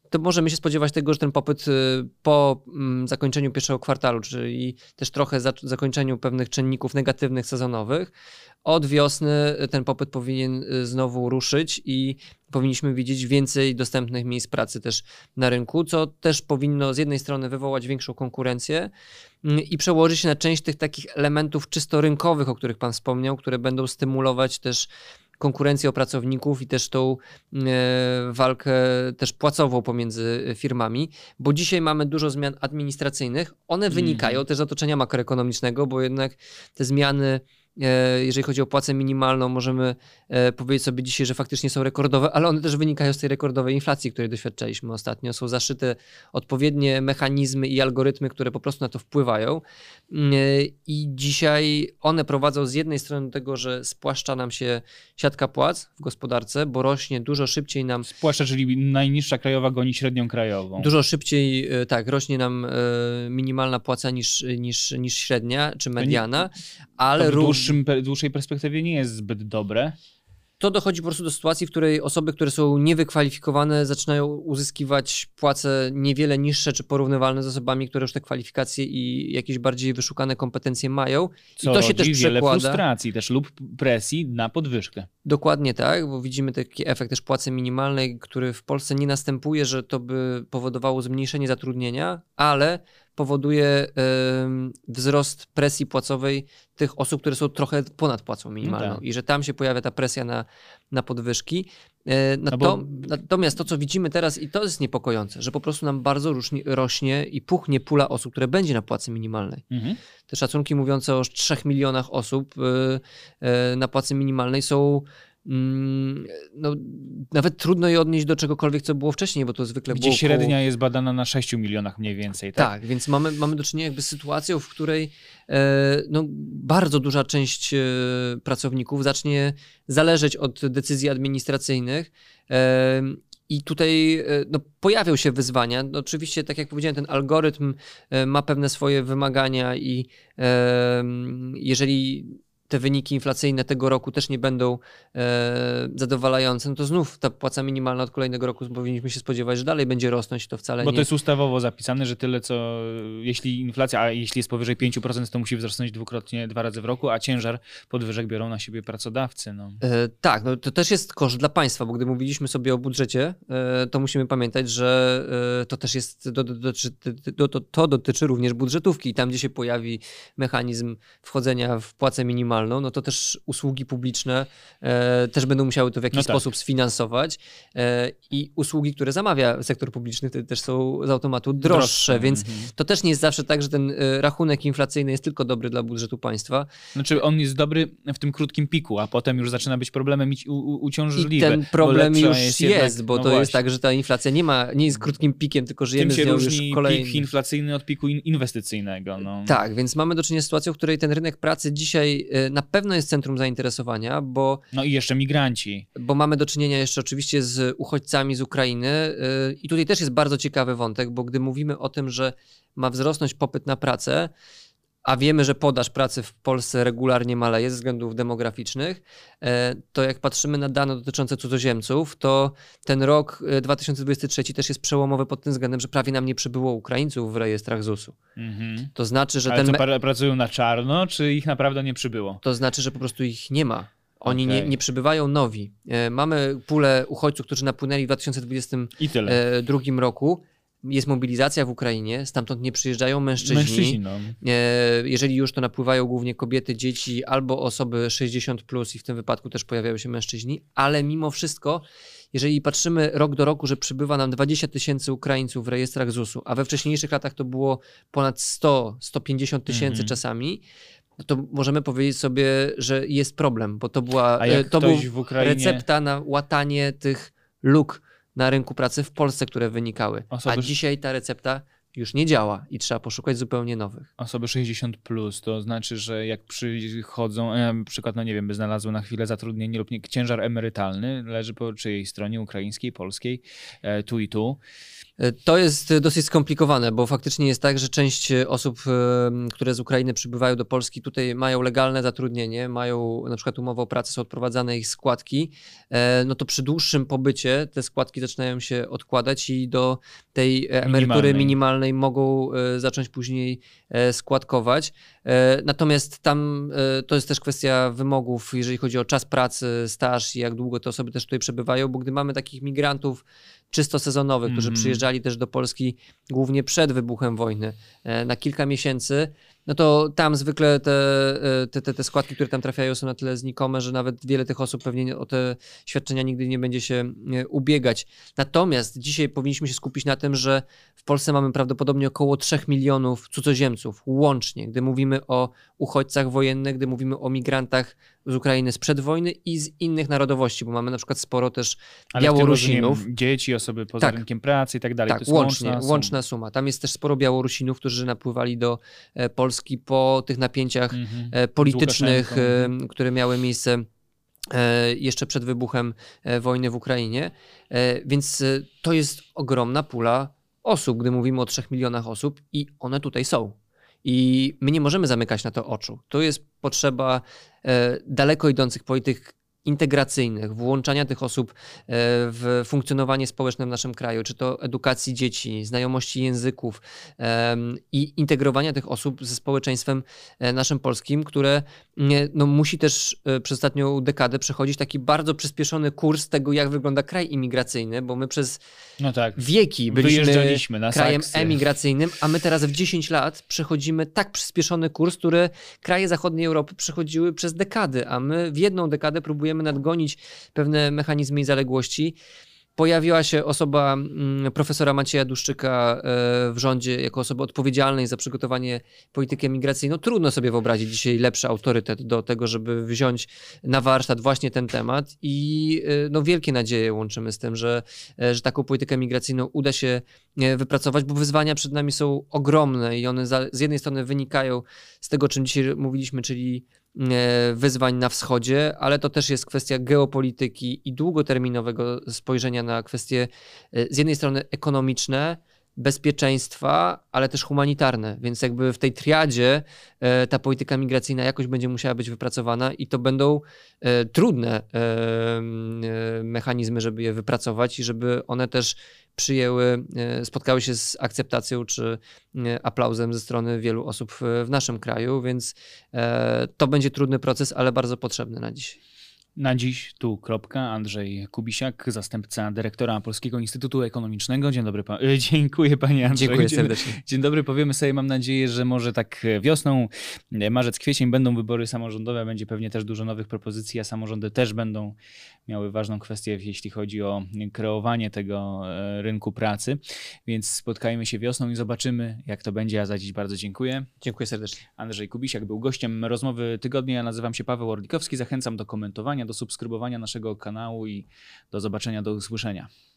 S2: to możemy się spodziewać tego, że ten popyt po zakończeniu pierwszego kwartału, czyli też trochę za, zakończeniu pewnych czynników negatywnych sezonowych, od wiosny ten popyt powinien znowu ruszyć i powinniśmy widzieć więcej dostępnych miejsc pracy też na rynku, co też powinno z jednej strony wywołać większą konkurencję i przełożyć się na część tych takich elementów czysto rynkowych, o których pan wspomniał, które będą stymulować też konkurencję o pracowników i też tą e, walkę też płacową pomiędzy firmami, bo dzisiaj mamy dużo zmian administracyjnych. One mm. wynikają też z otoczenia makroekonomicznego, bo jednak te zmiany, e, jeżeli chodzi o płacę minimalną, możemy e, powiedzieć sobie dzisiaj, że faktycznie są rekordowe, ale one też wynikają z tej rekordowej inflacji, której doświadczaliśmy ostatnio. Są zaszyte odpowiednie mechanizmy i algorytmy, które po prostu na to wpływają. E, I dzisiaj one prowadzą z jednej strony do tego, że spłaszcza nam się siatka płac w gospodarce, bo rośnie dużo szybciej nam...
S1: Spłaszcza, czyli najniższa krajowa goni średnią krajową.
S2: Dużo szybciej, tak, rośnie nam minimalna płaca niż, niż, niż średnia czy mediana,
S1: to nie,
S2: ale...
S1: To w dłuższym, dłuższej perspektywie nie jest zbyt dobre.
S2: To dochodzi po prostu do sytuacji, w której osoby, które są niewykwalifikowane, zaczynają uzyskiwać płace niewiele niższe czy porównywalne z osobami, które już te kwalifikacje i jakieś bardziej wyszukane kompetencje mają.
S1: Co
S2: I to się też
S1: wiele
S2: przekłada.
S1: frustracji też lub presji na podwyżkę.
S2: Dokładnie tak, bo widzimy taki efekt też płacy minimalnej, który w Polsce nie następuje, że to by powodowało zmniejszenie zatrudnienia, ale powoduje y, wzrost presji płacowej tych osób, które są trochę ponad płacą minimalną
S1: no tak.
S2: i że tam się pojawia ta presja na, na podwyżki. Y, no
S1: no
S2: to,
S1: bo...
S2: Natomiast to, co widzimy teraz, i to jest niepokojące, że po prostu nam bardzo różni, rośnie i puchnie pula osób, które będzie na płacy minimalnej. Mhm. Te szacunki mówiące o trzech milionach osób y, y, na płacy minimalnej są no, nawet trudno je odnieść do czegokolwiek, co było wcześniej, bo to zwykle
S1: Gdzie
S2: było
S1: średnia
S2: koło...
S1: jest badana na sześciu milionach mniej więcej, tak?
S2: Tak, więc mamy, mamy do czynienia jakby z sytuacją, w której e, no, bardzo duża część e, pracowników zacznie zależeć od decyzji administracyjnych. E, I tutaj no, pojawią się wyzwania. No, oczywiście, tak jak powiedziałem, ten algorytm e, ma pewne swoje wymagania i e, jeżeli te wyniki inflacyjne tego roku też nie będą e, zadowalające, no to znów ta płaca minimalna od kolejnego roku powinniśmy się spodziewać, że dalej będzie rosnąć, to wcale
S1: Bo
S2: nie...
S1: to jest ustawowo zapisane, że tyle co, jeśli inflacja, a jeśli jest powyżej pięć procent, to musi wzrosnąć dwukrotnie, dwa razy w roku, a ciężar podwyżek biorą na siebie pracodawcy. No.
S2: E, tak, no to też jest koszt dla państwa, bo gdy mówiliśmy sobie o budżecie, e, to musimy pamiętać, że e, to też jest, do, do, do, do, do, to dotyczy również budżetówki i tam, gdzie się pojawi mechanizm wchodzenia w płacę minimalną, no to też usługi publiczne e, też będą musiały to w jakiś no tak. sposób sfinansować e, i usługi, które zamawia sektor publiczny, te też są z automatu droższe, droższe. więc mhm. to też nie jest zawsze tak, że ten e, rachunek inflacyjny jest tylko dobry dla budżetu państwa.
S1: Znaczy on jest dobry w tym krótkim piku, a potem już zaczyna być problemem u, u, uciążliwy.
S2: I ten problem już jest,
S1: jest
S2: jednak, bo no to właśnie. jest tak, że ta inflacja nie ma, nie jest krótkim pikiem, tylko żyjemy
S1: z nią już kolejnym. Tym się różni pik inflacyjny od piku inwestycyjnego. No.
S2: Tak, więc mamy do czynienia z sytuacją, w której ten rynek pracy dzisiaj na pewno jest centrum zainteresowania, bo...
S1: No i jeszcze migranci.
S2: Bo mamy do czynienia jeszcze oczywiście z uchodźcami z Ukrainy yy, i tutaj też jest bardzo ciekawy wątek, bo gdy mówimy o tym, że ma wzrosnąć popyt na pracę, a wiemy, że podaż pracy w Polsce regularnie maleje ze względów demograficznych, to jak patrzymy na dane dotyczące cudzoziemców, to ten rok dwa tysiące dwudziesty trzeci też jest przełomowy pod tym względem, że prawie nam nie przybyło Ukraińców w rejestrach zusu. Mm-hmm. To znaczy, że
S1: Ale
S2: ten...
S1: co, me... pracują na czarno, czy ich naprawdę nie przybyło?
S2: To znaczy, że po prostu ich nie ma. Oni okay. nie, nie przybywają nowi. Mamy pulę uchodźców, którzy napłynęli w dwa tysiące dwudziestym drugim roku. Jest mobilizacja w Ukrainie, stamtąd nie przyjeżdżają mężczyźni. mężczyźni no. Jeżeli już, to napływają głównie kobiety, dzieci albo osoby sześćdziesiąt plus i w tym wypadku też pojawiają się mężczyźni, ale mimo wszystko, jeżeli patrzymy rok do roku, że przybywa nam dwadzieścia tysięcy Ukraińców w rejestrach zusu, a we wcześniejszych latach to było ponad sto, sto pięćdziesiąt tysięcy mm-hmm. czasami, no to możemy powiedzieć sobie, że jest problem, bo to była to był
S1: w Ukrainie...
S2: recepta na łatanie tych luk na rynku pracy w Polsce, które wynikały.
S1: Osoby...
S2: A dzisiaj ta recepta już nie działa i trzeba poszukać zupełnie nowych.
S1: Osoby sześćdziesiąt plus, to znaczy, że jak przychodzą, na przykład, no nie wiem, by znalazły na chwilę zatrudnienie lub nie, ciężar emerytalny leży po czyjej stronie, ukraińskiej, polskiej, e, tu i tu.
S2: To jest dosyć skomplikowane, bo faktycznie jest tak, że część osób, które z Ukrainy przybywają do Polski, tutaj mają legalne zatrudnienie, mają na przykład umowę o pracę, są odprowadzane ich składki, no to przy dłuższym pobycie te składki zaczynają się odkładać i do tej emerytury minimalnej, minimalnej mogą zacząć później składkować. Natomiast tam to jest też kwestia wymogów, jeżeli chodzi o czas pracy, staż i jak długo te osoby też tutaj przebywają, bo gdy mamy takich migrantów czysto sezonowych, którzy mm. przyjeżdżali też do Polski głównie przed wybuchem wojny na kilka miesięcy, no to tam zwykle te, te, te, te składki, które tam trafiają, są na tyle znikome, że nawet wiele tych osób pewnie o te świadczenia nigdy nie będzie się ubiegać. Natomiast dzisiaj powinniśmy się skupić na tym, że w Polsce mamy prawdopodobnie około trzech milionów cudzoziemców łącznie, gdy mówimy o uchodźcach wojennych, gdy mówimy o migrantach z Ukrainy sprzed wojny i z innych narodowości, bo mamy na przykład sporo też
S1: Ale
S2: Białorusinów.
S1: Rozumiem, dzieci, osoby poza tak. rynkiem pracy i tak dalej.
S2: Tak,
S1: to jest
S2: łącznie,
S1: łączna suma.
S2: łączna suma. Tam jest też sporo Białorusinów, którzy napływali do Polski po tych napięciach mm-hmm. politycznych, które miały miejsce jeszcze przed wybuchem wojny w Ukrainie. Więc to jest ogromna pula osób, gdy mówimy o trzech milionach osób i one tutaj są. I my nie możemy zamykać na to oczu. To jest potrzeba daleko idących polityk integracyjnych, włączania tych osób w funkcjonowanie społeczne w naszym kraju, czy to edukacji dzieci, znajomości języków i integrowania tych osób ze społeczeństwem naszym polskim, które no, musi też przez ostatnią dekadę przechodzić taki bardzo przyspieszony kurs tego, jak wygląda kraj imigracyjny, bo my przez no tak, wieki byliśmy
S1: na
S2: krajem
S1: saksy.
S2: emigracyjnym, a my teraz w dziesięć lat przechodzimy tak przyspieszony kurs, który kraje zachodniej Europy przechodziły przez dekady, a my w jedną dekadę próbujemy nadgonić pewne mechanizmy i zaległości. Pojawiła się osoba profesora Macieja Duszczyka w rządzie jako osoba odpowiedzialnej za przygotowanie polityki emigracyjnej. No trudno sobie wyobrazić dzisiaj lepszy autorytet do tego, żeby wziąć na warsztat właśnie ten temat i no wielkie nadzieje łączymy z tym, że, że taką politykę migracyjną uda się wypracować, bo wyzwania przed nami są ogromne i one za, z jednej strony wynikają z tego, o czym dzisiaj mówiliśmy, czyli wyzwań na wschodzie, ale to też jest kwestia geopolityki i długoterminowego spojrzenia na kwestie z jednej strony ekonomiczne, bezpieczeństwa, ale też humanitarne, więc jakby w tej triadzie ta polityka migracyjna jakoś będzie musiała być wypracowana i to będą trudne mechanizmy, żeby je wypracować i żeby one też przyjęły, spotkały się z akceptacją czy aplauzem ze strony wielu osób w naszym kraju, więc to będzie trudny proces, ale bardzo potrzebny na dzisiaj.
S1: Na dziś tu kropka. Andrzej Kubisiak, zastępca dyrektora Polskiego Instytutu Ekonomicznego. Dzień dobry. Pa- Dziękuję panie Andrzej.
S2: Dziękuję serdecznie.
S1: Dzień, dzień dobry. Powiemy sobie, mam nadzieję, że może tak wiosną, marzec, kwiecień będą wybory samorządowe, będzie pewnie też dużo nowych propozycji, a samorządy też będą miały ważną kwestię, jeśli chodzi o kreowanie tego rynku pracy. Więc spotkajmy się wiosną i zobaczymy, jak to będzie. Ja za dziś bardzo dziękuję.
S2: Dziękuję serdecznie.
S1: Andrzej Kubisiak był gościem rozmowy tygodnia. Ja nazywam się Paweł Orlikowski. Zachęcam do komentowania, do subskrybowania naszego kanału i do zobaczenia, do usłyszenia.